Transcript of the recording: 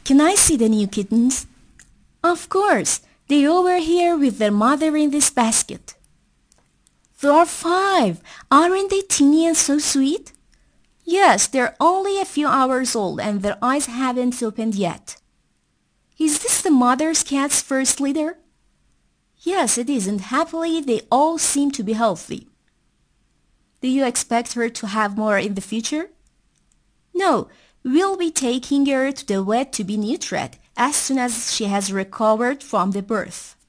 Can I see the new kittens? Of course. They all were here with their mother in this basket. There are 5. Aren't they teeny and so sweet? Yes, they're only a few hours old and their eyes haven't opened yet. Is this the mother's cat's first litter? Yes, it is, and happily they all seem to be healthy. Do you expect her to have more in the future? No, we'll be taking her to the vet to be neutered as soon as she has recovered from the birth.